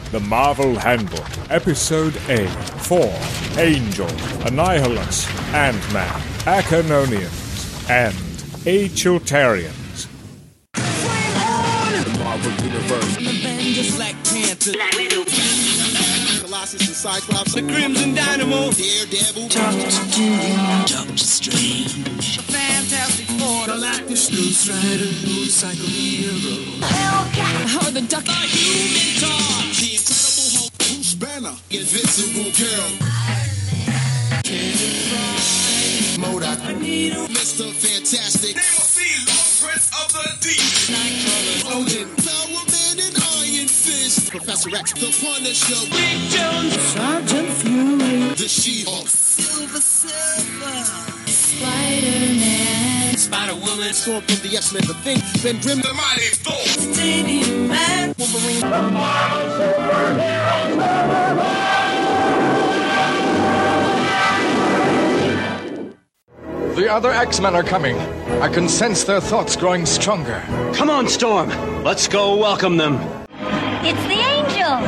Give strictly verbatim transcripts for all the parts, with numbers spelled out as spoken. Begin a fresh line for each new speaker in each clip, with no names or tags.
The Marvel Handbook, Episode A, four, Angel, Annihilus, Ant-Man, Acarnonians, and Achiltarians.
The Marvel Universe. Avengers, Black Panther, Black Widow, Colossus and Cyclops, the Crimson Dynamo, Daredevil, Doctor Doom, Doctor Strange, Fantastic Four, Galactus, Ghost Rider, Motorcycle Hero, Hellcat, or the Duck, the Human Torch, the Incredible Hulk, Bruce Banner, Invincible Girl, MODOK, Magneto, Mister Fantastic, they will see Lord Prince of the Deep, Nightcrawler, Odin, Power Man and Iron Fist, Professor X, the Punisher, Big Jones, Sergeant Fury, the She-Hulk, Silver Surfer, Spider-Man, Spider-Woman, Storm from the X-Men, the Thing, Ben Grimm, the Mighty Thor, Stadium Man, Wolverine, the Marvel Superheroes.
The other X-Men are coming. I can sense their thoughts growing stronger.
Come on, Storm. Let's go welcome them.
It's the Angel.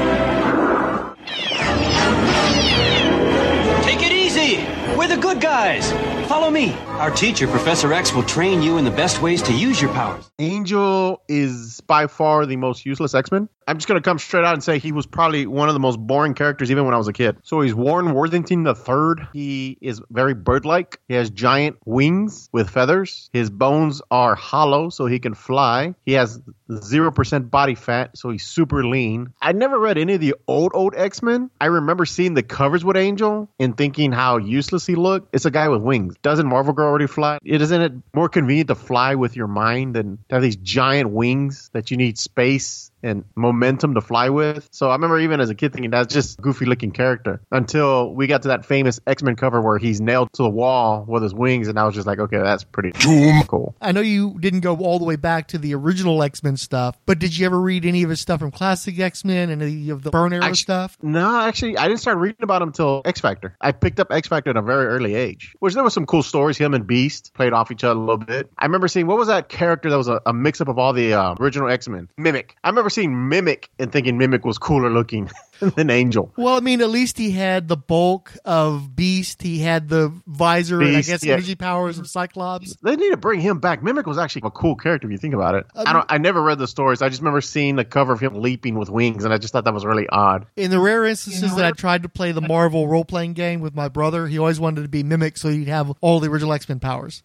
Take it easy. We're the good guys. Follow me. Our teacher, Professor X, will train you in the best ways to use your powers.
Angel is by far the most useless X-Men. I'm just going to come straight out and say he was probably one of the most boring characters even when I was a kid. So he's Warren Worthington the third. He is very bird-like. He has giant wings with feathers. His bones are hollow so he can fly. He has zero percent body fat, so he's super lean. I never read any of the old, old X-Men. I remember seeing the covers with Angel and thinking how useless he looked. It's a guy with wings. Doesn't Marvel Girl already fly? It isn't it more convenient to fly with your mind than to have these giant wings that you need space and momentum to fly with? So I remember even as a kid thinking that's just a goofy looking character until we got to that famous X-Men cover where he's nailed to the wall with his wings, and I was just like, okay, that's pretty cool.
I know you didn't go all the way back to the original X-Men stuff, but did you ever read any of his stuff from classic X-Men and any of the Byrne era
actually,
stuff?
No, actually, I didn't start reading about him until X-Factor. I picked up X-Factor at a very early age, which there was some cool stories. Him and Beast played off each other a little bit. I remember seeing, what was that character that was a, a mix-up of all the uh, original X-Men? Mimic. I remember seeing Mimic and thinking Mimic was cooler looking than Angel.
Well, I mean, at least he had the bulk of Beast. He had the visor Beast, and I guess yeah. energy powers of Cyclops.
They need to bring him back. Mimic was actually a cool character if you think about it. Um, I don't. I never read the stories. I just remember seeing the cover of him leaping with wings, and I just thought that was really odd.
In the rare instances you know, that I tried to play the Marvel role-playing game with my brother, he always wanted to be Mimic so he'd have all the original X-Men powers.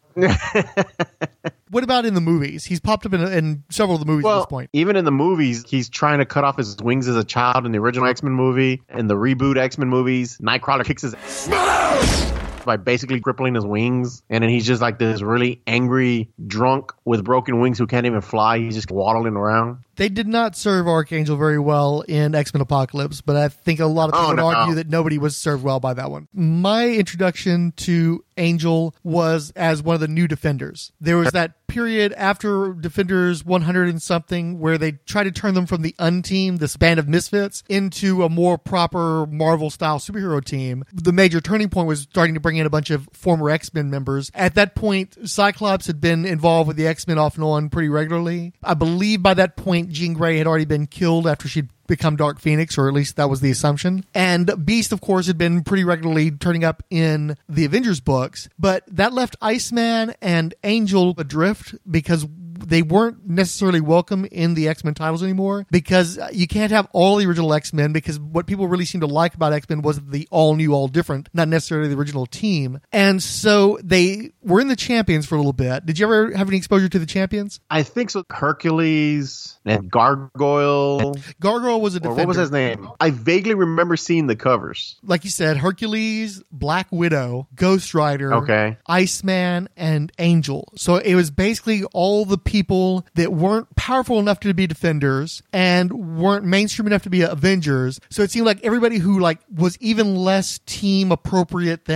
What about in the movies? He's popped up in, in several of the movies
well,
at this point.
Even in the movies, he's trying to cut off his wings as a child in the original X-Men movie. In the reboot X-Men movies, Nightcrawler kicks his ass by basically crippling his wings. And then he's just like this really angry drunk with broken wings who can't even fly. He's just waddling around.
They did not serve Archangel very well in X-Men Apocalypse, but I think a lot of people oh, no. would argue that nobody was served well by that one. My introduction to Angel was as one of the new Defenders. There was that period after Defenders one hundred and something where they tried to turn them from the Unteam, this band of misfits, into a more proper Marvel-style superhero team. The major turning point was starting to bring in a bunch of former X-Men members. At that point, Cyclops had been involved with the X-Men off and on pretty regularly. I believe by that point, Jean Grey had already been killed after she'd become Dark Phoenix, or at least that was the assumption. And Beast, of course, had been pretty regularly turning up in the Avengers books, but that left Iceman and Angel adrift because they weren't necessarily welcome in the X-Men titles anymore, because you can't have all the original X-Men, because what people really seemed to like about X-Men was the all new, all different, not necessarily the original team. And so they were in the Champions for a little bit. Did you ever have any exposure to the Champions?
I think so. Hercules and Gargoyle.
Gargoyle was a defender.
Or what was his name? I vaguely remember seeing the covers.
Like you said, Hercules, Black Widow, Ghost Rider,
okay.
Iceman, and Angel. So it was basically all the people that weren't powerful enough to be defenders and weren't mainstream enough to be Avengers. So it seemed like everybody who like was even less team appropriate than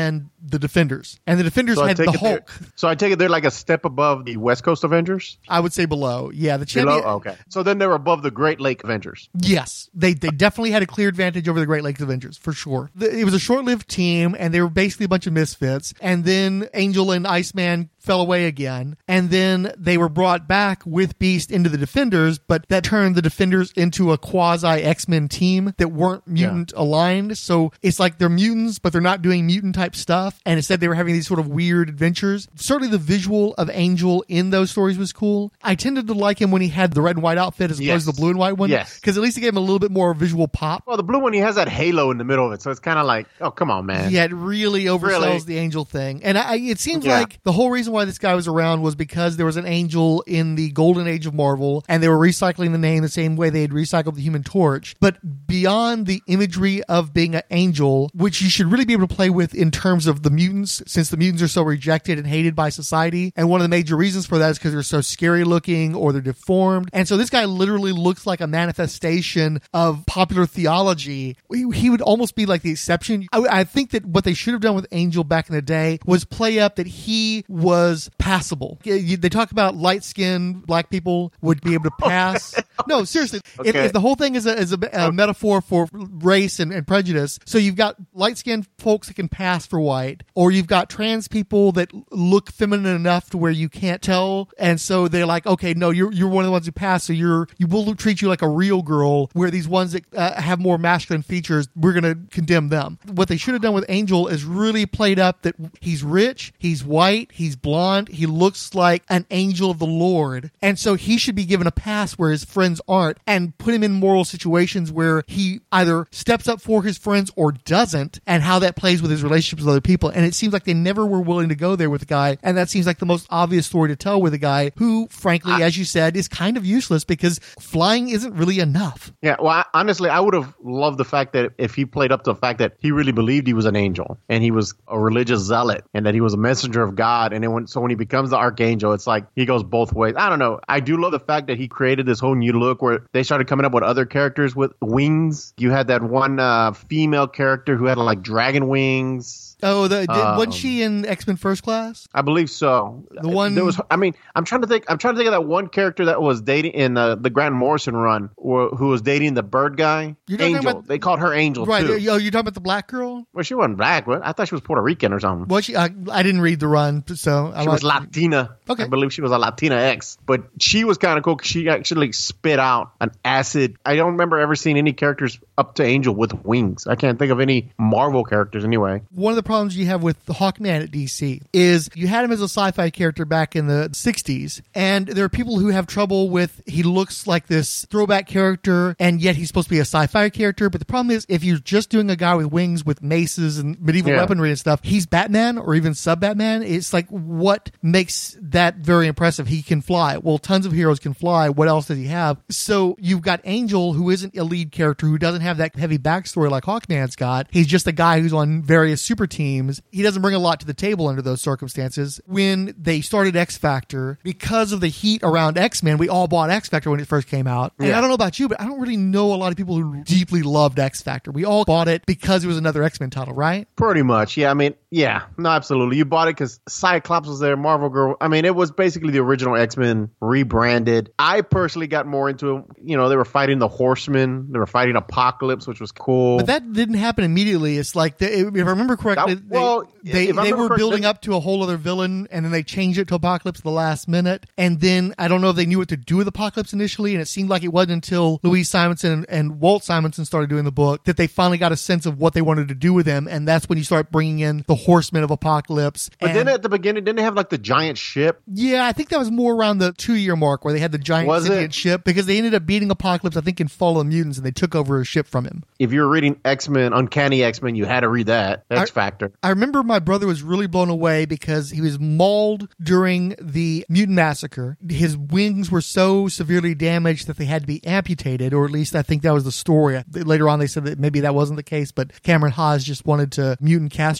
the Defenders. And the Defenders
So I
had
take
the
it they're-
Hulk.
So I take it they're like a step above the West Coast Avengers?
I would say below. Yeah, the champion.
Below? Okay. So then they're above the Great Lake Avengers.
Yes, they they definitely had a clear advantage over the Great Lakes Avengers, for sure. The, it was a short-lived team, and they were basically a bunch of misfits. And then Angel and Iceman fell away again. And then they were brought back with Beast into the Defenders, but that turned the Defenders into a quasi-X-Men team that weren't mutant-aligned. So it's like they're mutants, but they're not doing mutant-type stuff. And instead they were having these sort of weird adventures. Certainly the visual of Angel in those stories was cool. I tended to like him when he had the red and white outfit as opposed
Yes.
to the blue and white one.
Yes.
Because at least it gave him a little bit more visual pop.
Well, the blue one, he has that halo in the middle of it. So it's kind of like, oh, come on, man.
Yeah, it really oversells
Really?
the angel thing. And I, it seems
Yeah.
like the whole reason why this guy was around was because there was an angel in the golden age of Marvel, and they were recycling the name the same way they had recycled the Human Torch. But beyond the imagery of being an angel, which you should really be able to play with in terms of the mutants, since the mutants are so rejected and hated by society. And one of the major reasons for that is because they're so scary looking or they're deformed. And so this guy literally looks like a manifestation of popular theology. He, he would almost be like the exception. I, I think that what they should have done with Angel back in the day was play up that he was passable. Yeah, you- They talk about light-skinned black people would be able to pass. No, seriously. If,
Okay.
if the whole thing is a, is a, a metaphor for race and, and prejudice, so you've got light-skinned folks that can pass for white, or you've got trans people that look feminine enough to where you can't tell, and so they're like, okay, no, you're you're one of the ones who pass, so you're you will treat you like a real girl. Where these ones that uh, have more masculine features, we're gonna condemn them. What they should have done with Angel is really played up that he's rich, he's white, he's blonde, he looks like an angel of the Lord, and so he should be given a pass where his friends aren't, and put him in moral situations where he either steps up for his friends or doesn't, and how that plays with his relationships with other people. And it seems like they never were willing to go there with the guy, and that seems like the most obvious story to tell with a guy who, frankly, I, as you said, is kind of useless because flying isn't really enough.
Yeah, well, I, honestly, I would have loved the fact that if he played up to the fact that he really believed he was an angel and he was a religious zealot and that he was a messenger of God. And then when, so when he becomes the archangel, it's like he goes both ways. I don't know. I do love the fact that he created this whole new look where they started coming up with other characters with wings. You had that one uh, female character who had like dragon wings.
Oh, the, did,
Um,
wasn't she in X-Men First Class?
I believe so.
The one-
there was. I mean, I'm trying to think. I'm trying to think of that one character that was dating in uh, the Grant Morrison run, or, who was dating the bird guy.
You're talking
Angel.
about-
They called her Angel
Right.
too.
Oh, you're talking about the black girl?
Well, she wasn't black. What? I thought she was Puerto Rican or something.
Well, she, I, I didn't read the run, so I
She was
like-
Latina.
Okay.
I believe she was a Latina X. But she was kind of cool because she actually spit out an acid. I don't remember ever seeing any characters up to Angel with wings. I can't think of any Marvel characters anyway.
One of the problems you have with the Hawkman at D C is you had him as a sci-fi character back in the sixties, and there are people who have trouble with he looks like this throwback character, and yet he's supposed to be a sci-fi character. But the problem is, if you're just doing a guy with wings with maces and medieval
Yeah.
weaponry and stuff, he's Batman or even sub-Batman. It's like, what makes that very impressive? He can fly. Well, tons of heroes can fly. What else does he have? So you've got Angel, who isn't a lead character, who doesn't have that heavy backstory like Hawkman's got. He's just a guy who's on various super teams. He doesn't bring a lot to the table under those circumstances. When they started X Factor, because of the heat around X-Men, we all bought X Factor when it first came out. And
Yeah.
I don't know about you, but I don't really know a lot of people who deeply loved X Factor. We all bought it because it was another X-Men title, right?
Pretty much. Yeah. I mean, yeah. No, absolutely. You bought it because Cyclops was there, Marvel Girl. I mean, it was basically the original X-Men rebranded. I personally got more into it. You know, they were fighting the Horsemen. They were fighting Apocalypse, which was cool.
But that didn't happen immediately. It's like, they, if I remember correctly,
That- well,
they, they,
if I
they
remember
were
correctly-
building up to a whole other villain, and then they changed it to Apocalypse at the last minute. And then I don't know if they knew what to do with Apocalypse initially, and it seemed like it wasn't until Louise Simonson and, and Walt Simonson started doing the book that they finally got a sense of what they wanted to do with him. And that's when you start bringing in the Horsemen of Apocalypse.
But
and,
then at the beginning, didn't they have like the giant ship?
yeah, I think that was more around the two-year mark where they had the giant
Was it?
sentient ship, because they ended up beating Apocalypse, I think, in Fall of the Mutants, and they took over a ship from him.
If you were reading X-Men, Uncanny X-Men, you had to read that. X Factor.
I remember my brother was really blown away because he was mauled during the mutant massacre. His wings were so severely damaged that they had to be amputated, or at least I think that was the story. Later on, they said that maybe that wasn't the case, but Cameron Haas just wanted to mutant castrate him.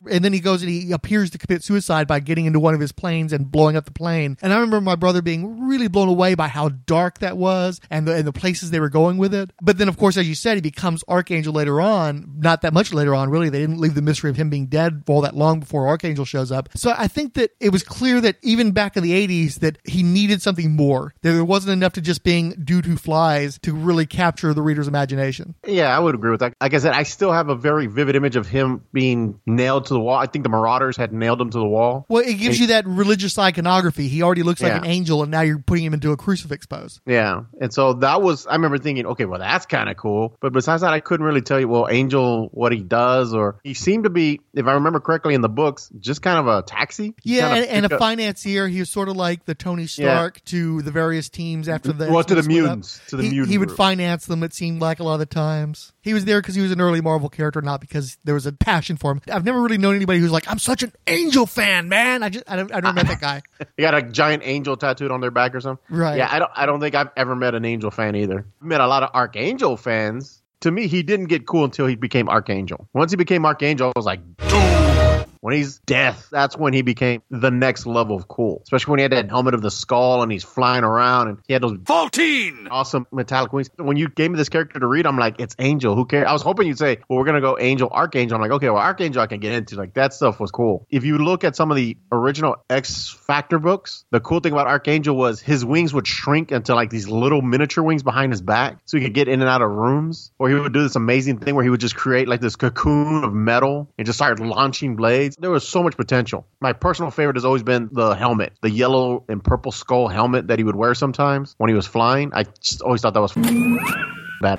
and then he goes and he appears to commit suicide by getting into one of his planes and blowing up the plane. And I remember my brother being really blown away by how dark that was and the, and the places they were going with it. But then, of course, as you said, he becomes Archangel later on. Not that much later on, really. They didn't leave the mystery of him being dead all that long before Archangel shows up. So I think that it was clear that even back in the eighties that he needed something more. There wasn't enough to just being dude who flies to really capture the reader's imagination.
Yeah, I would agree with that. Like I said, I still have a very vivid image of him being nailed to the wall. I think the Marauders had nailed him to the wall.
Well, it gives and, you that religious iconography. He already looks like
yeah.
an angel, and now you're putting him into a crucifix pose.
Yeah, and so that was, I remember thinking, okay, well, that's kind of cool. But besides that, I couldn't really tell you, well, Angel, what he does, or he seemed to be, if I remember correctly in the books, just kind of a taxi. He
yeah, and, and a
up.
financier. He was sort of like the Tony Stark yeah. to the various teams after the
well, to the mutants. To the
he,
mutant
he would
group.
finance them, it seemed like, a lot of the times. He was there because he was an early Marvel character, not because there was a passion for him. I've never really known anybody who's like, I'm such an Angel fan, man. I just I don't I don't met that guy.
He got a giant angel tattooed on their back or something.
Right.
Yeah, I don't I don't think I've ever met an Angel fan either. I've met a lot of Archangel fans. To me, he didn't get cool until he became Archangel. Once he became Archangel, I was like, dude. When he's Death, that's when he became the next level of cool. Especially when he had that helmet of the skull and he's flying around and he had those fourteen awesome metallic wings. When you gave me this character to read, I'm like, it's Angel. Who cares? I was hoping you'd say, well, we're going to go Angel, Archangel. I'm like, okay, well, Archangel I can get into. Like, that stuff was cool. If you look at some of the original X Factor books, the cool thing about Archangel was his wings would shrink into like these little miniature wings behind his back so he could get in and out of rooms. Or he would do this amazing thing where he would just create like this cocoon of metal and just start launching blades. There was so much potential. My personal favorite has always been the helmet, the yellow and purple skull helmet that he would wear sometimes when he was flying. I just always thought that was bad.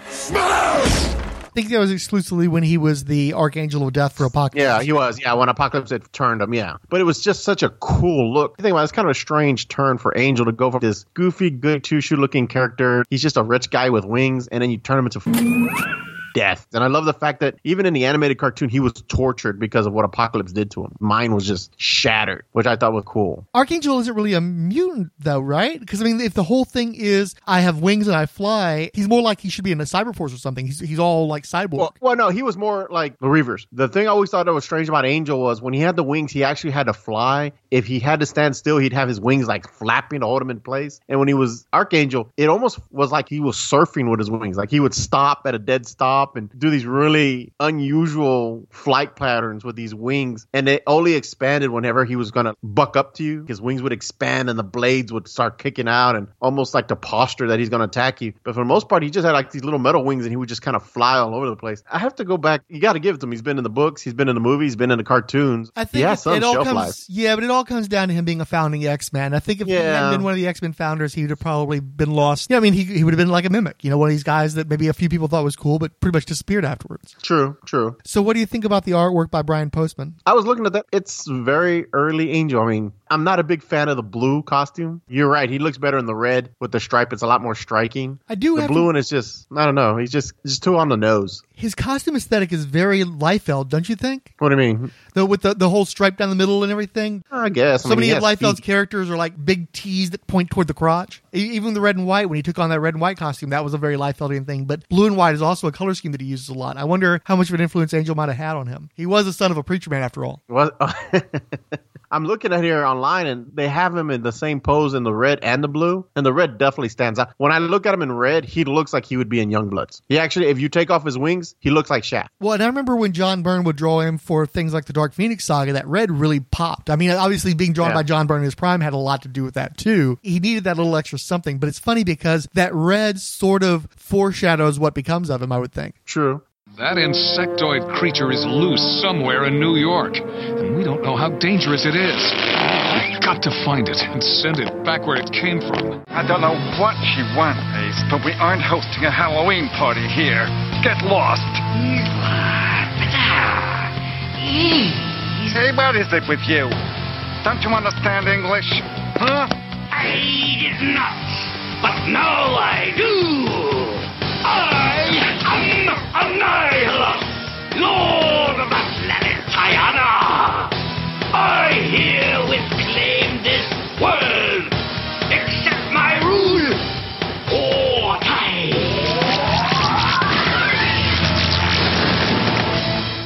I think that was exclusively when he was the Archangel of Death for Apocalypse.
Yeah, he was. Yeah, when Apocalypse had turned him, yeah. But it was just such a cool look. I think about it, it's kind of a strange turn for Angel to go from this goofy, good two-shoe looking character. He's just a rich guy with wings, and then you turn him into Death. And I love the fact that even in the animated cartoon, he was tortured because of what Apocalypse did to him. Mine was just shattered, which I thought was cool.
Archangel isn't really a mutant, though, right? Because, I mean, if the whole thing is, I have wings and I fly, he's more like he should be in a Cyberforce or something. He's, he's all like cyborg.
Well, well, no, he was more like the Reavers. The thing I always thought that was strange about Angel was when he had the wings, he actually had to fly. If he had to stand still, he'd have his wings like flapping to hold him in place. And when he was Archangel, it almost was like he was surfing with his wings. Like he would stop at a dead stop and do these really unusual flight patterns with these wings. And they only expanded whenever he was going to buck up to you. His wings would expand and the blades would start kicking out and almost like the posture that he's going to attack you. But for the most part, he just had like these little metal wings and he would just kind of fly all over the place. I have to go back. You got to give it to him. He's been in the books. He's been in the movies. He's been in the cartoons.
I think
yeah,
it,
some
it all
shelf
comes,
life.
yeah, but it all comes down to him being a founding X-Men. I think if
yeah.
he hadn't been one of the X-Men founders, he would have probably been lost. Yeah, I mean, he, he would have been like a mimic. You know, one of these guys that maybe a few people thought was cool, but pretty much disappeared afterwards.
True, true.
So what do you think about the artwork by Brian Postman?
I was looking at that. It's very early Angel. I mean, I'm not a big fan of the blue costume. You're right. He looks better in the red with the stripe. It's a lot more striking.
I do
The
have
blue
to,
one is just, I don't know. He's just, just too on the nose.
His costume aesthetic is very Liefeld, don't you think?
What do you mean?
Though with the, the whole stripe down the middle and everything.
I guess. I
So
mean,
many
he
of
has
Liefeld's
feet.
characters are like big T's that point toward the crotch. E- Even the red and white, when he took on that red and white costume, that was a very Liefeldian thing. But blue and white is also a color scheme that he uses a lot. I wonder how much of an influence Angel might have had on him. He was the son of a preacher man, after all.
What? I'm looking at here online, and they have him in the same pose in the red and the blue, and the red definitely stands out. When I look at him in red, he looks like he would be in Youngbloods. He actually, if you take off his wings, he looks like Shaft.
Well, and I remember when John Byrne would draw him for things like the Dark Phoenix saga, that red really popped. I mean, obviously being drawn
Yeah.
by John Byrne in his prime had a lot to do with that too. He needed that little extra something, but it's funny because that red sort of foreshadows what becomes of him, I would think.
True.
That insectoid creature is loose somewhere in New York, and we don't know how dangerous it is. We've got to find it and send it back where it came from.
I don't know what she wants, Ace, but we aren't hosting a Halloween party here. Get lost. Hey, what is it with you? Don't you understand English? Huh?
I did not, but now I do. I am Annihilus, Lord of the planet Tiana. I herewith claim this world. Accept my rule, or die.
Hey,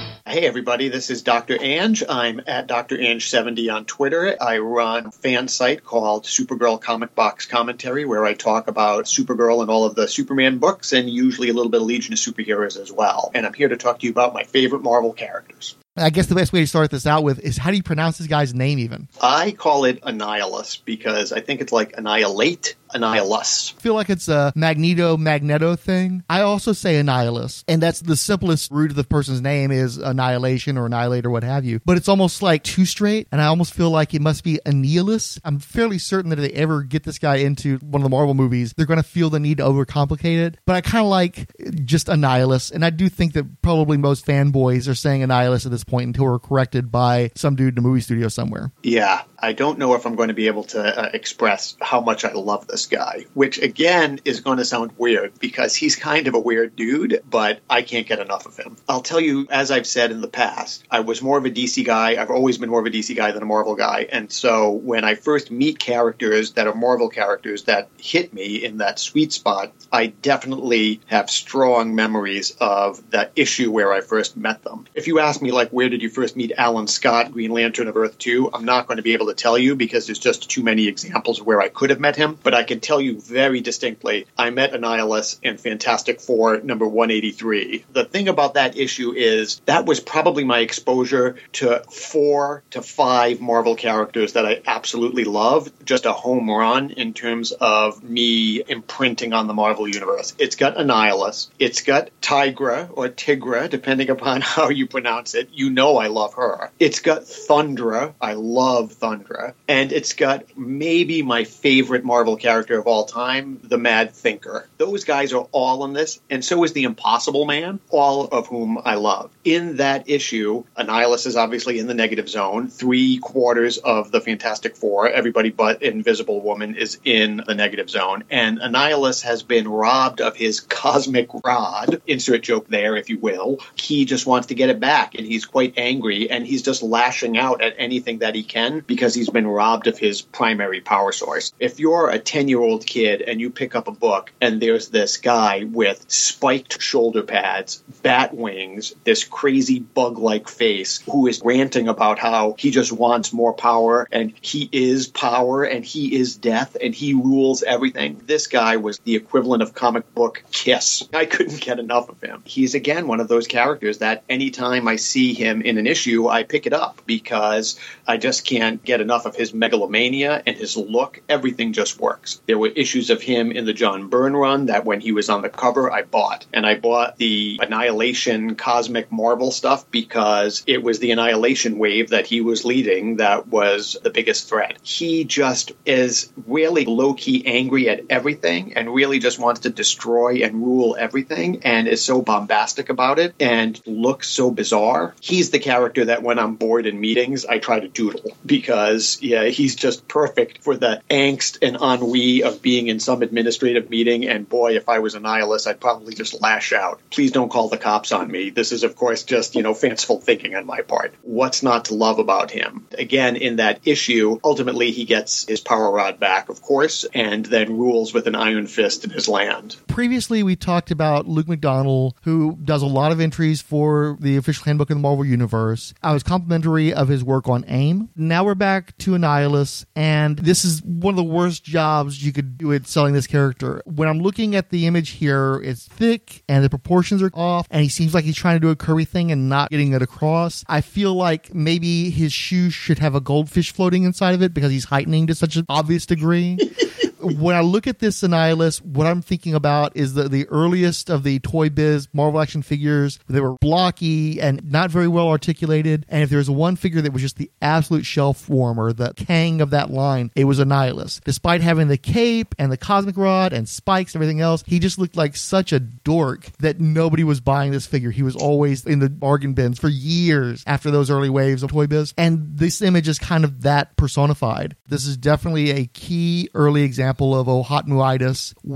everybody. This is Doctor Ange. I'm at Doctor Ange seventy on Twitter. I run a fan site called Supergirl Comic Box Commentary, where I talk about Supergirl and all of the Superman books, and usually a little bit of Legion of Superheroes as well. And I'm here to talk to you about my favorite Marvel characters.
I guess the best way to start this out with is, how do you pronounce this guy's name even?
I call it Annihilus because I think it's like annihilate, Annihilus.
I feel like it's a Magneto Magneto thing. I also say Annihilus, and that's the simplest root of the person's name is Annihilation or Annihilate or what have you. But it's almost like too straight, and I almost feel like it must be Annihilus. I'm fairly certain that if they ever get this guy into one of the Marvel movies, they're going to feel the need to overcomplicate it. But I kind of like just Annihilus, and I do think that probably most fanboys are saying Annihilus at this point until we're corrected by some dude in a movie studio somewhere.
Yeah, I don't know if I'm going to be able to uh, express how much I love this guy, which again is going to sound weird because he's kind of a weird dude, but I can't get enough of him. I'll tell you, as I've said in the past, I was more of a D C guy. I've always been more of a D C guy than a Marvel guy. And so when I first meet characters that are Marvel characters that hit me in that sweet spot, I definitely have strong memories of that issue where I first met them. If you ask me, like, where did you first meet Alan Scott, Green Lantern of Earth two, I'm not going to be able to tell you because there's just too many examples where I could have met him. But I can tell you very distinctly, I met Annihilus in Fantastic Four number one eighty-three. The thing about that issue is that was probably my exposure to four to five Marvel characters that I absolutely love. Just a home run in terms of me imprinting on the Marvel Universe. It's got Annihilus. It's got Tigra or Tigra, depending upon how you pronounce it. You know I love her. It's got Thundra. I love Thundra. And it's got maybe my favorite Marvel character of all time, the Mad Thinker. Those guys are all in this, and so is the Impossible Man, all of whom I love. In that issue, Annihilus is obviously in the negative zone. Three quarters of the Fantastic Four, everybody but Invisible Woman, is in the negative zone. And Annihilus has been robbed of his cosmic rod. Insert joke there, if you will. He just wants to get it back, and he's quite angry, and he's just lashing out at anything that he can because he's been robbed of his primary power source. If you're a ten-year-old kid and you pick up a book and there's this guy with spiked shoulder pads, bat wings, this crazy bug-like face who is ranting about how he just wants more power and he is power and he is death and he rules everything. This guy was the equivalent of comic book Kiss. I couldn't get enough of him. He's, again, one of those characters that anytime I see him in an issue, I pick it up because I just can't get enough of his megalomania and his look. Everything just works. There were issues of him in the John Byrne run that when he was on the cover, I bought. And I bought the Annihilation Cosmic Marvel stuff because it was the Annihilation wave that he was leading that was the biggest threat. He just is really low-key angry at everything and really just wants to destroy and rule everything and is so bombastic about it and looks so bizarre. He's the character that when I'm bored in meetings, I try to doodle because, yeah, he's just perfect for the angst and ennui of being in some administrative meeting. And boy, if I was Annihilus, I'd probably just lash out. Please don't call the cops on me. This is, of course, just, you know, fanciful thinking on my part. What's not to love about him? Again, in that issue, ultimately he gets his power rod back, of course, and then rules with an iron fist in his land.
Previously, we talked about Luke McDonnell, who does a lot of entries for the official handbook of the Marvel Universe. I was complimentary of his work on AIM. Now we're back to Annihilus, and this is one of the worst jobs you could do at selling this character. When I'm looking at the image here, it's thick, and the proportions are off, and he seems like he's trying to do a Kirby thing and not getting it across. I feel like maybe his shoe should have a goldfish floating inside of it because he's heightening to such an obvious degree. When I look at this Annihilus, what I'm thinking about is the, the earliest of the Toy Biz Marvel action figures. They were blocky and not very well articulated. And if there was one figure that was just the absolute shelf warmer, the Kang of that line, it was Annihilus. Despite having the cape and the cosmic rod and spikes and everything else, he just looked like such a dork that nobody was buying this figure. He was always in the bargain bins for years after those early waves of Toy Biz. And this image is kind of that personified. This is definitely a key early example of Ohotmuitis, where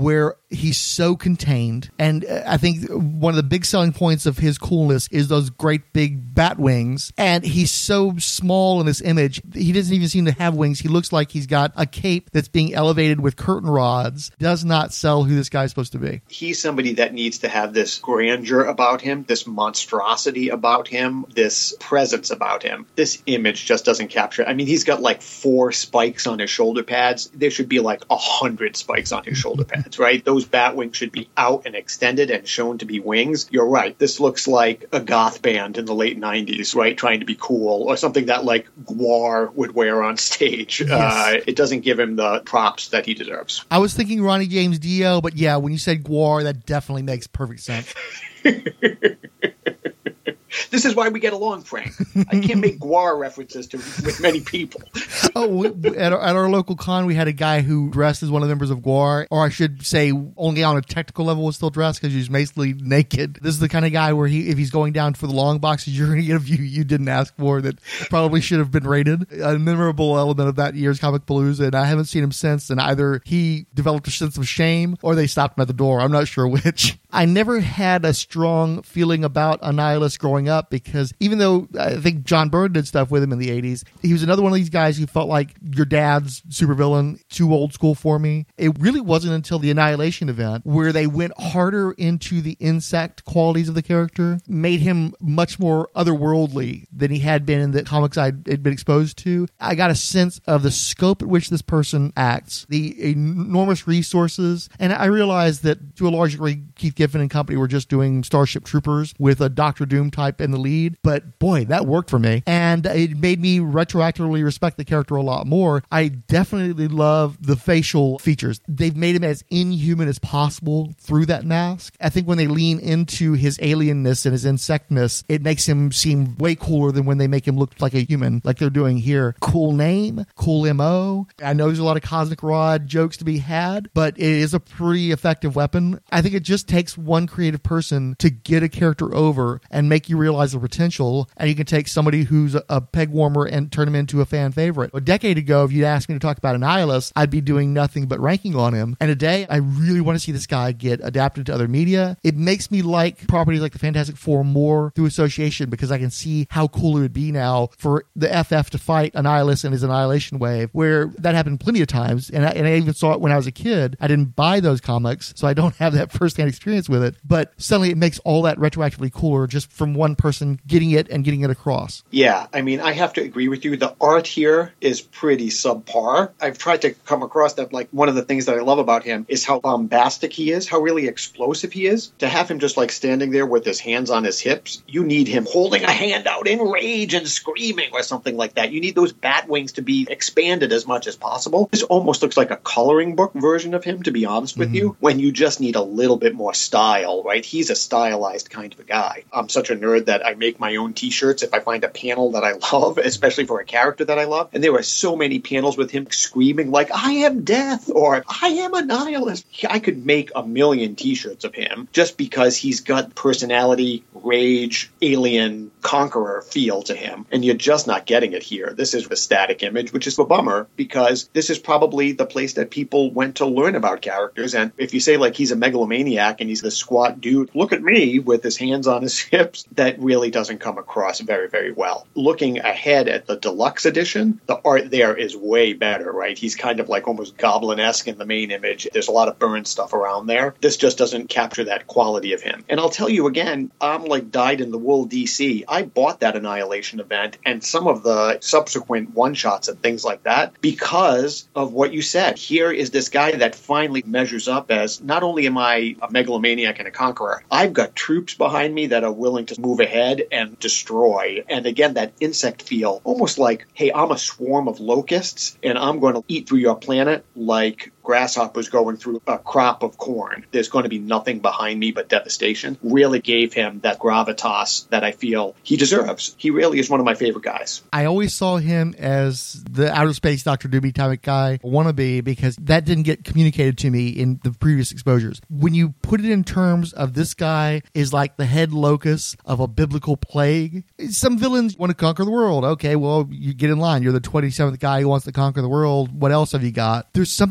He's so contained. And uh, I think one of the big selling points of his coolness is those great big bat wings. And he's so small in this image. He doesn't even seem to have wings. He looks like he's got a cape that's being elevated with curtain rods. Does not sell who this guy's supposed to be.
He's somebody that needs to have this grandeur about him, this monstrosity about him, this presence about him. This image just doesn't capture it. I mean, he's got like four spikes on his shoulder pads. There should be like a hundred spikes on his shoulder pads, right? Those bat wings should be out and extended and shown to be wings. You're right. This looks like a goth band in the late nineties, right? Trying to be cool, or something that like Gwar would wear on stage. Yes. Uh, it doesn't give him the props that he deserves.
I was thinking Ronnie James Dio, but yeah, when you said Gwar, that definitely makes perfect sense.
This is why we get along, Frank. I can't make Gwar references to with many people.
oh, we, at, our, at our local con, we had a guy who dressed as one of the members of Gwar, or I should say, only on a technical level was still dressed because he was basically naked. This is the kind of guy where he, if he's going down for the long boxes, you're going to get a view you didn't ask for that probably should have been rated. A memorable element of that year's Comic Palooza, and I haven't seen him since. And either he developed a sense of shame, or they stopped him at the door. I'm not sure which. I never had a strong feeling about Annihilus growing up because even though I think John Byrne did stuff with him in the eighties, he was another one of these guys who felt like your dad's supervillain, too old school for me. It really wasn't until the Annihilation event where they went harder into the insect qualities of the character, made him much more otherworldly than he had been in the comics I'd been exposed to. I got a sense of the scope at which this person acts, the enormous resources, and I realized that to a large degree, Keith Giffen and company were just doing Starship Troopers with a Doctor Doom type in the lead, but boy, that worked for me, and it made me retroactively respect the character a lot more. I definitely love the facial features. They've made him as inhuman as possible through that mask. I think when they lean into his alienness and his insectness, it makes him seem way cooler than when they make him look like a human, like they're doing here. Cool name, cool M O. I know there's a lot of Cosmic Rod jokes to be had, but it is a pretty effective weapon. I think it just takes one creative person to get a character over and make you realize the potential, and you can take somebody who's a, a peg warmer and turn him into a fan favorite. A decade ago, if you'd asked me to talk about Annihilus, I'd be doing nothing but ranking on him. And today, I really want to see this guy get adapted to other media. It makes me like properties like the Fantastic Four more through association because I can see how cool it would be now for the F F to fight Annihilus and his Annihilation Wave, where that happened plenty of times. And I, and I even saw it when I was a kid. I didn't buy those comics, so I don't have that firsthand experience with it. But suddenly it makes all that retroactively cooler just from one person getting it and getting it across.
Yeah, I mean, I have to agree with you. The art here is pretty subpar. I've tried to come across that, like, one of the things that I love about him is how bombastic he is, how really explosive he is. To have him just, like, standing there with his hands on his hips, you need him holding a hand out in rage and screaming or something like that. You need those bat wings to be expanded as much as possible. This almost looks like a coloring book version of him, to be honest with mm-hmm. you, when you just need a little bit more style, right? He's a stylized kind of a guy. I'm such a nerd that I make my own t-shirts if I find a panel that I love, especially for a character that I love. And there are so many panels with him screaming like, I am death, or I am Annihilus. I could make a million t-shirts of him just because he's got personality, rage, alien, conqueror feel to him. And you're just not getting it here. This is a static image, which is a bummer because this is probably the place that people went to learn about characters. And if you say like he's a megalomaniac and he's the squat dude, look at me with his hands on his hips, that really doesn't come across very, very well. Looking ahead at the deluxe edition, the art there is way better, right? He's kind of like almost goblin-esque in the main image. There's a lot of burn stuff around there. This just doesn't capture that quality of him. And I'll tell you again, I'm like dyed-in-the-wool D C. I bought that Annihilation event and some of the subsequent one-shots and things like that because of what you said. Here is this guy that finally measures up as, not only am I a megalomaniac and a conqueror, I've got troops behind me that are willing to move ahead and destroy. And again, that insect feel, almost like, hey, I'm a swarm of locusts and I'm going to eat through your planet like grasshoppers going through a crop of corn. There's going to be nothing behind me but devastation. Really gave him that gravitas that I feel he deserves. He really is one of my favorite guys.
I always saw him as the outer space Doctor Doobie type guy wannabe because that didn't get communicated to me in the previous exposures. When you put it in terms of this guy is like the head locus of a biblical plague, some villains want to conquer the world. Okay, well, you get in line. You're the twenty-seventh guy who wants to conquer the world. What else have you got? There's something private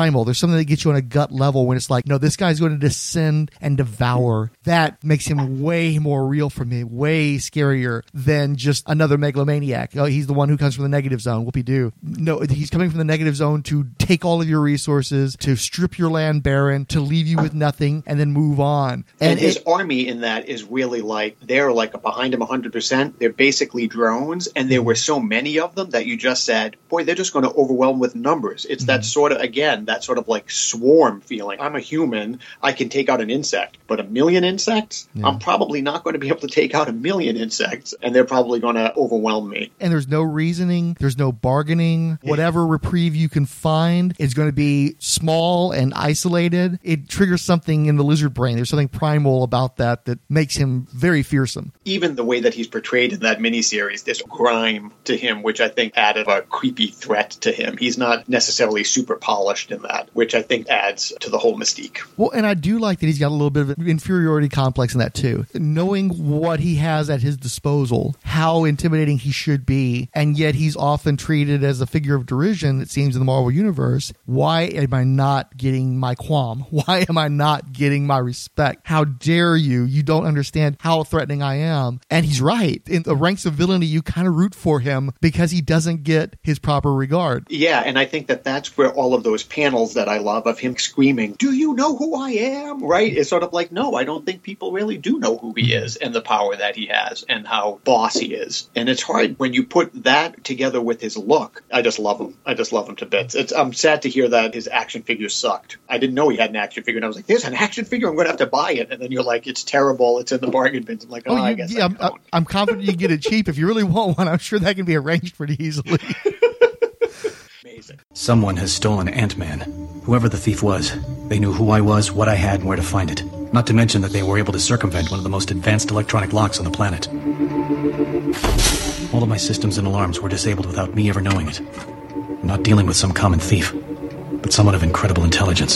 primal. There's something that gets you on a gut level when it's like, no, this guy's going to descend and devour. That makes him way more real for me, way scarier than just another megalomaniac. Oh, he's the one who comes from the negative zone. Whoopie-doo. No, he's coming from the negative zone to take all of your resources, to strip your land barren, to leave you with nothing, and then move on.
And,
And
his
it,
army in that is really like, they're like behind him one hundred percent. They're basically drones, and there were so many of them that you just said, boy, they're just going to overwhelm with numbers. It's that sort of, again, that sort of like swarm feeling. I'm a human. I can take out an insect, but a million insects?
Yeah.
I'm probably not going to be able to take out a million insects, and they're probably going to overwhelm me.
and there's no reasoning, there's no bargaining. Whatever reprieve you can find is going to be small and isolated. It triggers something in the lizard brain. There's something primal about that that makes him very fearsome.
Even the way that he's portrayed in that miniseries, there's grime to him, which I think added a creepy threat to him. He's not necessarily super polished in that, which I think adds to the whole mystique.
Well, and I do like that he's got a little bit of an inferiority complex in that too. Knowing what he has at his disposal, how intimidating he should be, and yet he's often treated as a figure of derision, it seems, in the Marvel Universe. Why am I not getting my qualm? Why am I not getting my respect? How dare you? You don't understand how threatening I am. And he's right. In the ranks of villainy, you kind of root for him because he doesn't get his proper regard.
Yeah, and I think that that's where all of those panels that I love of him screaming, do you know who I am? Right? It's sort of like, no, I don't think people really do know who he is and the power that he has and how boss he is. And it's hard when you put that together with his look. I just love him. I just love him to bits. It's, I'm sad to hear that his action figure sucked. I didn't know he had an action figure, and I was like, there's an action figure? I'm going to have to buy it. And then you're like, it's terrible. It's in the bargain bins. I'm like, oh,
Oh,
I
you,
guess
yeah,
I
I'm,
don't.
I'm confident you can get it cheap. If you really want one, I'm sure that can be arranged pretty easily.
Amazing.
Someone has stolen Ant-Man. Whoever the thief was, they knew who I was, what I had, and where to find it. Not to mention that they were able to circumvent one of the most advanced electronic locks on the planet. All of my systems and alarms were disabled without me ever knowing it. I'm not dealing with some common thief, but someone of incredible intelligence.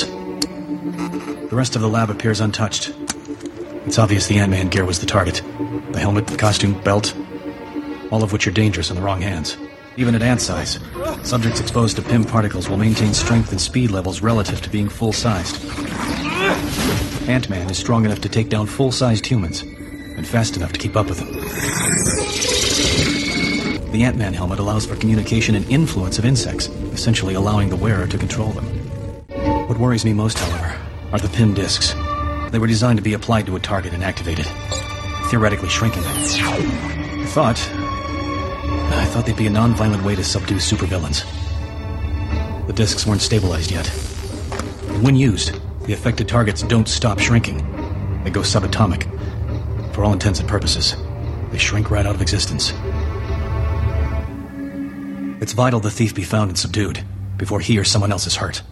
The rest of the lab appears untouched. It's obvious the Ant-Man gear was the target. The helmet, the costume, belt, all of which are dangerous in the wrong hands. Even at ant size, subjects exposed to P I M particles will maintain strength and speed levels relative to being full-sized. Ant-Man is strong enough to take down full-sized humans, and fast enough to keep up with them. The Ant-Man helmet allows for communication and influence of insects, essentially allowing the wearer to control them. What worries me most, however, are the P I M discs. They were designed to be applied to a target and activated, theoretically shrinking them. I thought... I thought they'd be a non-violent way to subdue supervillains. The discs weren't stabilized yet. And when used, the affected targets don't stop shrinking. They go subatomic. For all intents and purposes, they shrink right out of existence. It's vital the thief be found and subdued before he or someone else is hurt.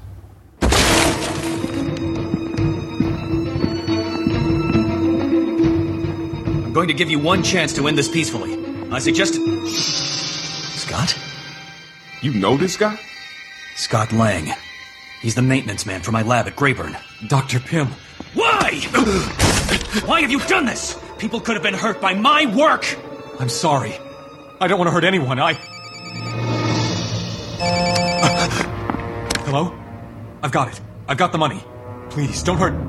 I'm going to give you one chance to end this peacefully. I suggest... Scott?
You know this guy?
Scott Lang. He's the maintenance man for my lab at Greyburn.
Doctor Pym.
Why? Why have you done this? People could have been hurt by my work!
I'm sorry. I don't want to hurt anyone. I... Hello? I've got it. I've got the money. Please, don't hurt...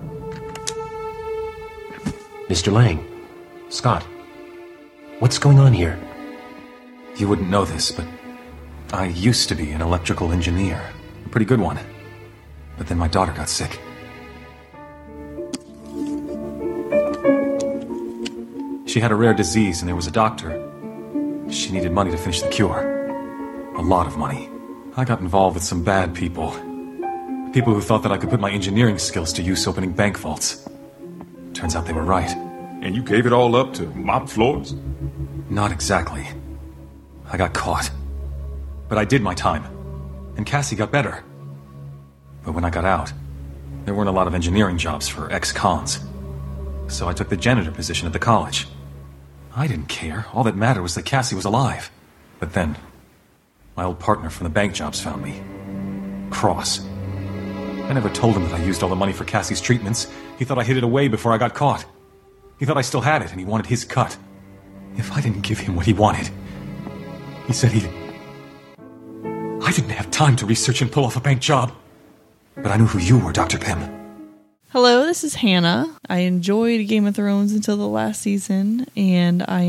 Mister Lang. Scott. What's going on here?
You wouldn't know this, but I used to be an electrical engineer. A pretty good one. But then my daughter got sick. She had a rare disease and there was a doctor. She needed money to finish the cure. A lot of money. I got involved with some bad people. People who thought that I could put my engineering skills to use opening bank vaults. Turns out they were right.
And you gave it all up to mop floors?
Not exactly. I got caught. But I did my time. And Cassie got better. But when I got out, there weren't a lot of engineering jobs for ex-cons. So I took the janitor position at the college. I didn't care. All that mattered was that Cassie was alive. But then, my old partner from the bank jobs found me. Cross. I never told him that I used all the money for Cassie's treatments. He thought I hid it away before I got caught. He thought I still had it, and he wanted his cut. If I didn't give him what he wanted, he said he'd... I didn't have time to research and pull off a bank job. But I knew who you were, Doctor Pym.
Hello, this is Hannah. I enjoyed Game of Thrones until the last season, and I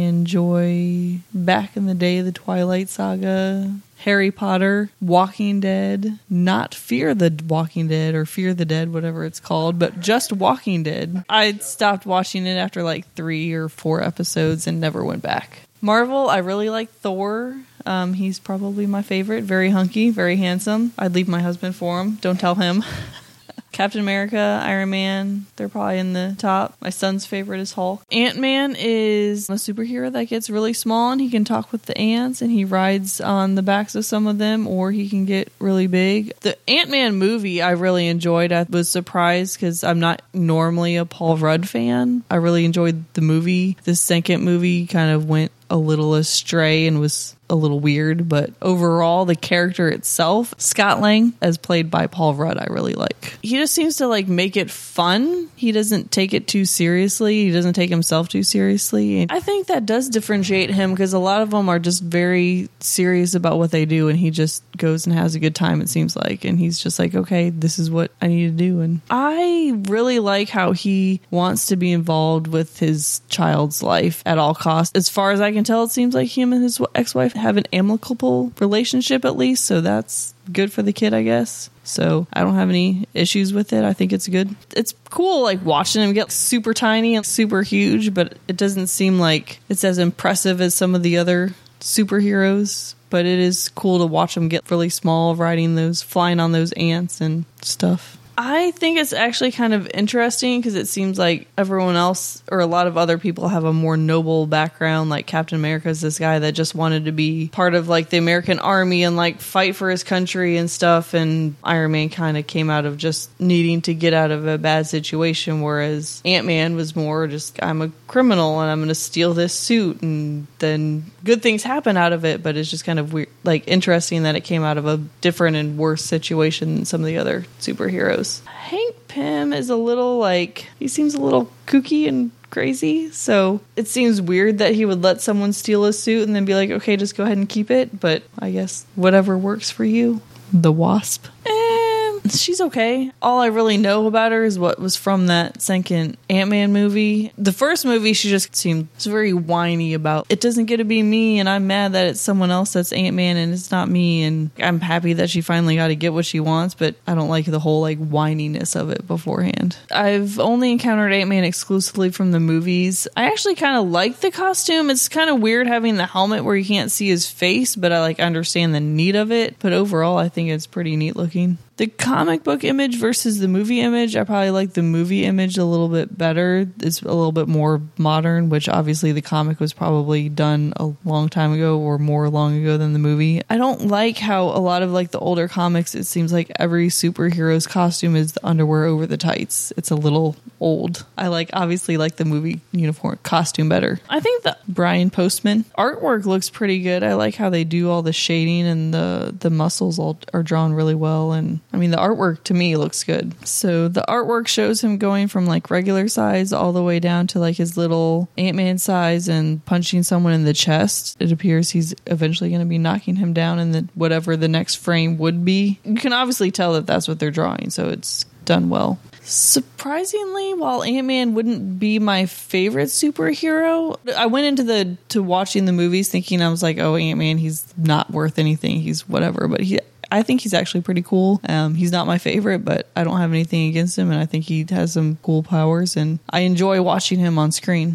enjoy back in the day the Twilight Saga, Harry Potter, Walking Dead, not Fear the Walking Dead or Fear the Dead, whatever it's called, but just Walking Dead. I stopped watching it after like three or four episodes and never went back. Marvel, I really like Thor. Um, he's probably my favorite. Very hunky, very handsome. I'd leave my husband for him. Don't tell him. Captain America, Iron Man, they're probably in the top. My son's favorite is Hulk. Ant-Man is a superhero that gets really small and he can talk with the ants and he rides on the backs of some of them, or he can get really big. The Ant-Man movie I really enjoyed. I was surprised because I'm not normally a Paul Rudd fan. I really enjoyed the movie. The second movie kind of went a little astray and was a little weird, but overall the character itself, Scott Lang, as played by Paul Rudd, I really like. He just seems to like make it fun. He doesn't take it too seriously. He doesn't take himself too seriously. I think that does differentiate him because a lot of them are just very serious about what they do and he just goes and has a good time, it seems like, and he's just like, okay, this is what I need to do. And I really like how he wants to be involved with his child's life at all costs. As far as I can tell, it seems like him and his ex-wife have an amicable relationship at least, so that's good for the kid, I guess. So I don't have any issues with it. I think it's good. It's cool like watching him get super tiny and super huge, but it doesn't seem like it's as impressive as some of the other superheroes. But it is cool to watch him get really small, riding those, flying on those ants and stuff. I think it's actually kind of interesting because it seems like everyone else or a lot of other people have a more noble background. Like Captain America is this guy that just wanted to be part of like the American army and like fight for his country and stuff. And Iron Man kind of came out of just needing to get out of a bad situation, whereas Ant-Man was more just, I'm a criminal and I'm going to steal this suit, and then good things happen out of it. But it's just kind of weird, like interesting that it came out of a different and worse situation than some of the other superheroes. Hank Pym is a little like, he seems a little kooky and crazy, so it seems weird that he would let someone steal a suit and then be like, okay, just go ahead and keep it, but I guess whatever works for you. The Wasp. Eh, she's okay. All I really know about her is what was from that second Ant-Man movie. The first movie, she just seemed very whiny about, it doesn't get to be me, and I'm mad that it's someone else that's Ant-Man and it's not me, and I'm happy that she finally got to get what she wants, but I don't like the whole like whininess of it beforehand. I've only encountered Ant-Man exclusively from the movies. I actually kind of like the costume. It's kind of weird having the helmet where you can't see his face, but I like understand the need of it. But overall, I think it's pretty neat looking. The comic book image versus the movie image, I probably like the movie image a little bit better. It's a little bit more modern, which obviously the comic was probably done a long time ago or more long ago than the movie. I don't like how a lot of like the older comics, it seems like every superhero's costume is the underwear over the tights. It's a little old. I like obviously like the movie uniform costume better. I think the Brian Postman artwork looks pretty good. I like how they do all the shading and the, the muscles all are drawn really well, and I mean, the artwork to me looks good. So the artwork shows him going from like regular size all the way down to like his little Ant-Man size and punching someone in the chest. It appears he's eventually going to be knocking him down in the whatever the next frame would be. You can obviously tell that that's what they're drawing, so it's done well. Surprisingly, while Ant-Man wouldn't be my favorite superhero, I went into the to watching the movies thinking I was like, oh, Ant-Man, he's not worth anything. He's whatever. But he, I think he's actually pretty cool. Um, he's not my favorite, but I don't have anything against him, and I think he has some cool powers, and I enjoy watching him on screen.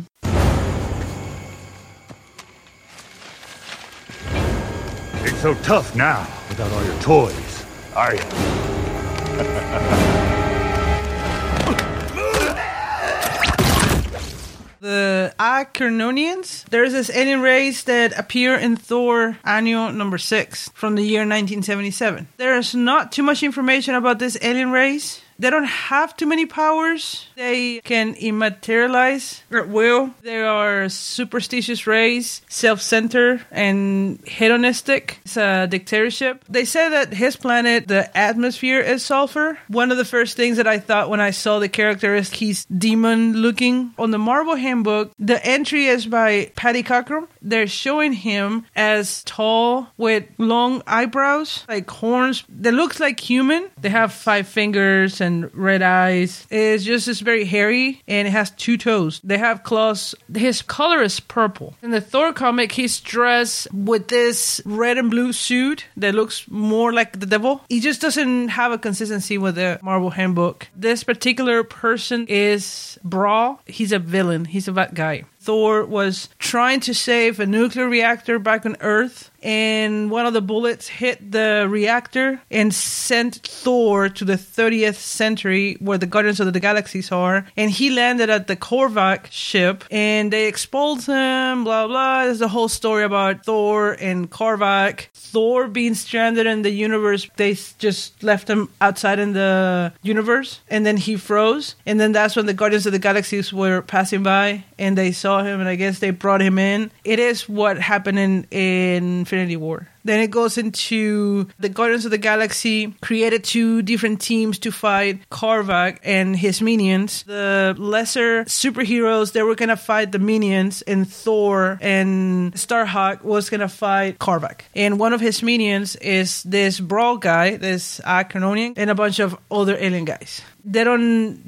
Ain't so tough now without all your toys, are you?
The Acheronians. There's this alien race that appear in Thor Annual number six from the year nineteen seventy-seven. There's not too much information about this alien race. They don't have too many powers. They can immaterialize at will. They are superstitious race, self-centered, and hedonistic. It's a dictatorship. They say that his planet, the atmosphere is sulfur. One of the first things that I thought when I saw the character is he's demon-looking. On the Marvel Handbook, the entry is by Patty Cockrum. They're showing him as tall with long eyebrows, like horns that looks like human. They have five fingers and red eyes. It's just it's very hairy and it has two toes. They have claws. His color is purple. In the Thor comic, he's dressed with this red and blue suit that looks more like the devil. He just doesn't have a consistency with the Marvel Handbook. This particular person is Brawl. He's a villain. He's a bad guy. Thor was trying to save a nuclear reactor back on Earth, and one of the bullets hit the reactor and sent Thor to the thirtieth century where the Guardians of the Galaxies are, and he landed at the Korvac ship, and they expelled him, blah, blah. There's a whole story about Thor and Korvac. Thor being stranded in the universe, they just left him outside in the universe, and then he froze, and then that's when the Guardians of the Galaxies were passing by, and they saw him, and I guess they brought him in. It is what happened in, in Infinity War. Then it goes into the Guardians of the Galaxy created two different teams to fight Korvac and his minions. The lesser superheroes, they were going to fight the minions, and Thor and Starhawk was going to fight Korvac. And one of his minions is this Brawl guy, this Acarnonian, and a bunch of other alien guys. They don't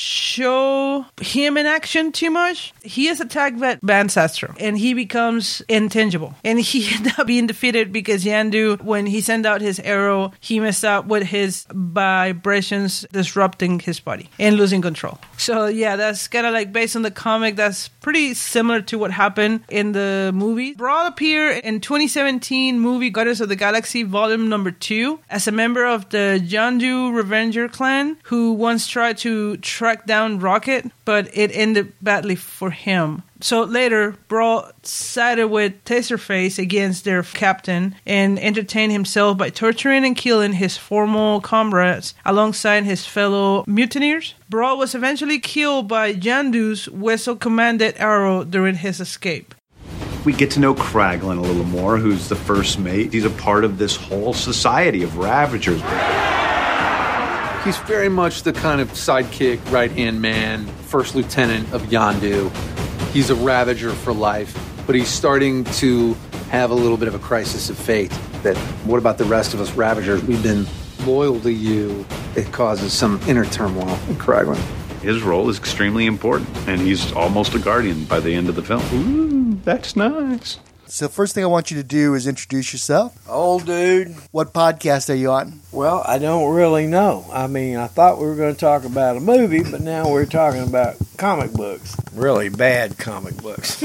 show him in action too much. He is attacked by Bansastro, and he becomes intangible. And he ended up being defeated because Yandu, when he sent out his arrow, he messed up with his vibrations disrupting his body and losing control. So yeah, that's kind of like based on the comic. That's pretty similar to what happened in the movie. Brawl appeared in twenty seventeen movie Guardians of the Galaxy Volume Number two as a member of the Yandu Revenger clan who once tried to track down Rocket, but it ended badly for him. So later, Brawl sided with Taserface against their captain and entertained himself by torturing and killing his former comrades alongside his fellow mutineers. Brawl was eventually killed by Yandu's Wessel-commanded arrow during his escape.
We get to know Kraglin a little more, who's the first mate. He's a part of this whole society of Ravagers.
He's very much the kind of sidekick, right-hand man, first lieutenant of Yandu. He's a Ravager for life, but he's starting to have a little bit of a crisis of faith. That what about the rest of us Ravagers? We've been loyal to you. It causes some inner turmoil in Kraglin.
His role is extremely important, and he's almost a Guardian by the end of the film. Ooh, that's nice.
So first thing I want you to do is introduce yourself.
Old dude.
What podcast are you on?
Well, I don't really know. I mean, I thought we were going to talk about a movie, but now we're talking about comic books. Really bad comic books.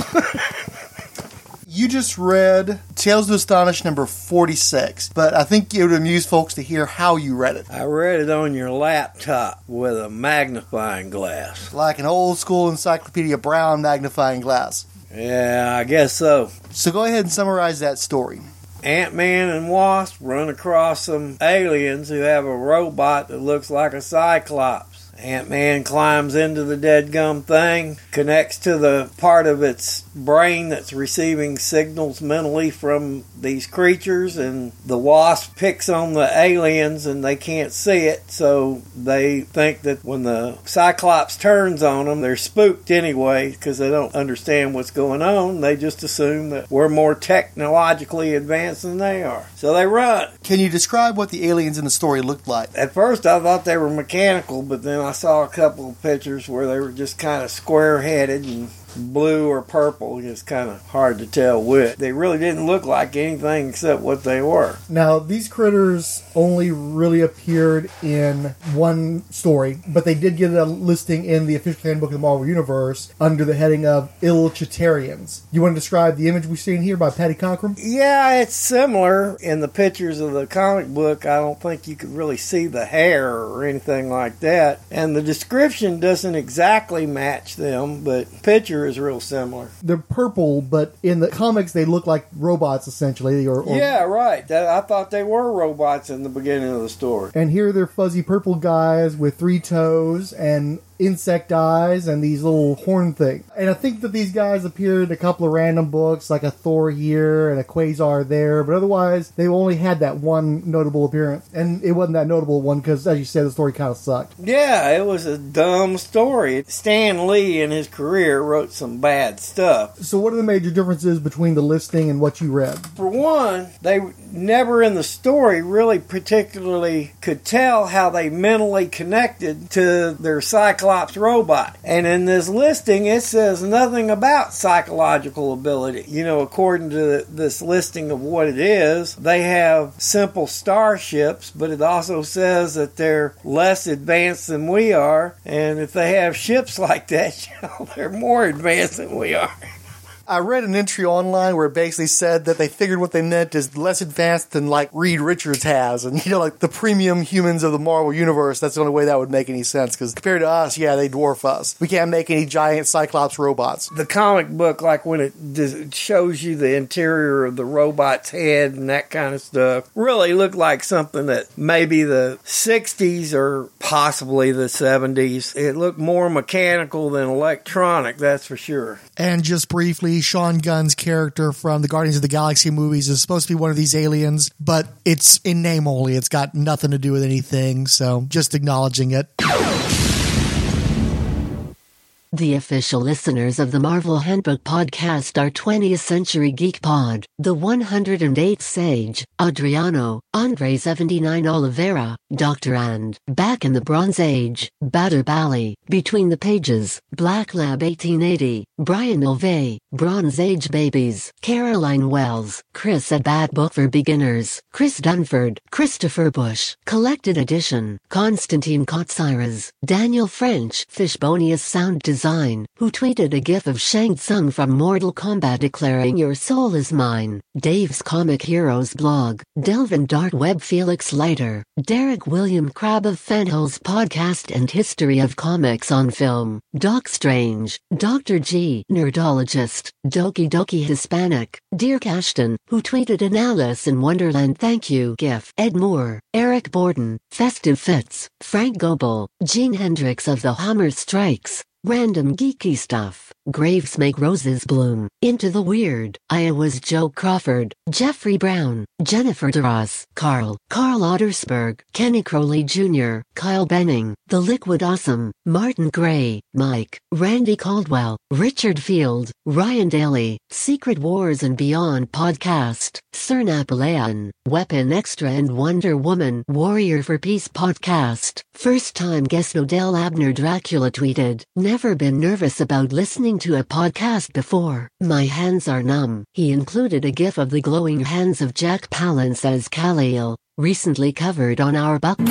You just read Tales to Astonish number forty-six, but I think it would amuse folks to hear how you read it.
I read it on your laptop with a magnifying glass.
Like an old school Encyclopedia Brown magnifying glass.
Yeah, I guess so.
So go ahead and summarize that story.
Ant-Man and Wasp run across some aliens who have a robot that looks like a Cyclops. Ant-Man climbs into the dead-gum thing, connects to the part of its brain that's receiving signals mentally from these creatures, and the Wasp picks on the aliens and they can't see it, so they think that when the Cyclops turns on them, they're spooked anyway because they don't understand what's going on. They just assume that we're more technologically advanced than they are. So they run.
Can you describe what the aliens in the story looked like?
At first I thought they were mechanical, but then I saw a couple of pictures where they were just kind of square-headed and blue or purple. It's kind of hard to tell which. They really didn't look like anything except what they were.
Now, these critters only really appeared in one story, but they did get a listing in the official handbook of the Marvel Universe under the heading of Ill-Chitarians. You want to describe the image we're seeing here by Patty Cockrum?
Yeah, it's similar. In the pictures of the comic book, I don't think you could really see the hair or anything like that. And the description doesn't exactly match them, but pictures picture is real similar.
They're purple, but in the comics they look like robots essentially. Or, or
yeah, right. That, I thought they were robots in the beginning of the story.
And here they're fuzzy purple guys with three toes and insect eyes and these little horn things. And I think that these guys appeared in a couple of random books, like a Thor here and a Quasar there, but otherwise they only had that one notable appearance. And it wasn't that notable one because, as you said, the story kind of sucked.
Yeah, it was a dumb story. Stan Lee in his career wrote some bad stuff.
So what are the major differences between the listing and what you read?
For one, they never in the story really particularly could tell how they mentally connected to their Cyclops robot. And in this listing, it says nothing about psychological ability. You know, according to this listing of what it is, they have simple starships, but it also says that they're less advanced than we are. And if they have ships like that, you know, they're more advanced than we are.
I read an entry online where it basically said that they figured what they meant is less advanced than like Reed Richards has. And, you know, like the premium humans of the Marvel Universe, that's the only way that would make any sense. Because compared to us, yeah, they dwarf us. We can't make any giant Cyclops robots.
The comic book, like when it shows you the interior of the robot's head and that kind of stuff, really looked like something that maybe the sixties or possibly the seventies. It looked more mechanical than electronic, that's for sure.
And just briefly, Sean Gunn's character from the Guardians of the Galaxy movies is supposed to be one of these aliens, but it's in name only. It's got nothing to do with anything, so just acknowledging it.
The official listeners of the Marvel Handbook podcast are twentieth Century Geek Pod, the one hundred eighth Sage, Adriano, Andre seventy-nine Oliveira, Doctor And, Back in the Bronze Age, Bader Bally, Between the Pages, Black Lab eighteen eighty, Brian Mulvey, Bronze Age Babies, Caroline Wells, Chris at Bad Book for Beginners, Chris Dunford, Christopher Bush, Collected Edition, Constantine Kotsiras, Daniel French, Fishbonius Sound Design, who tweeted a gif of Shang Tsung from Mortal Kombat declaring "Your soul is mine," Dave's Comic Heroes blog, Delvin Dark Web Felix Leiter, Derek William Crabb of Fanholes Podcast and History of Comics on Film, Doc Strange, Doctor G, Nerdologist, Doki Doki Hispanic, Dirk Ashton, who tweeted an Alice in Wonderland thank you gif, Ed Moore, Eric Borden, Festive Fitz, Frank Goebel, Gene Hendricks of the Hammer Strikes, Random Geeky Stuff, Graves Make Roses Bloom, Into the Weird, Iowa's Joe Crawford, Jeffrey Brown, Jennifer DeRoss, Carl, Carl Ottersberg, Kenny Crowley Junior, Kyle Benning, The Liquid Awesome, Martin Gray, Mike, Randy Caldwell, Richard Field, Ryan Daly, Secret Wars and Beyond Podcast, Sir Napoleon, Weapon Extra and Wonder Woman Warrior for Peace Podcast. First time guest Odell Abner Dracula tweeted, "Never been nervous about listening to a podcast before. My hands are numb." He included a gif of the glowing hands of Jack Palance as Kal-El, recently covered on our Buck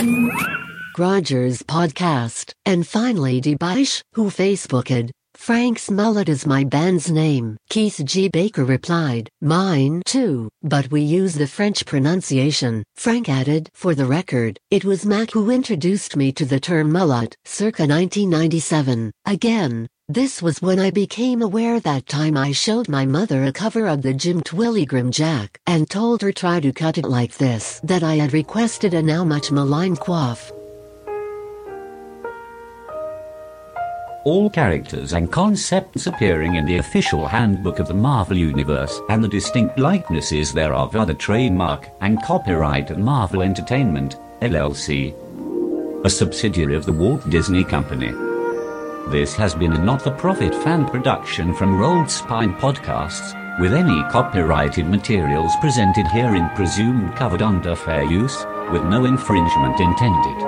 Rogers podcast. And finally Debaish, who Facebooked, "Frank's Mullet is my band's name." Keith G. Baker replied, "Mine too, but we use the French pronunciation." Frank added, "For the record, it was Mac who introduced me to the term mullet, circa nineteen ninety-seven. Again, this was when I became aware that time I showed my mother a cover of the Jim Twilligrim Jack and told her try to cut it like this, that I had requested a now much maligned coif."
All characters and concepts appearing in the official handbook of the Marvel Universe and the distinct likenesses thereof are the trademark and copyright of Marvel Entertainment, L L C, a subsidiary of the Walt Disney Company. This has been a not-for-profit fan production from Rolled Spine Podcasts, with any copyrighted materials presented herein presumed covered under fair use, with no infringement intended.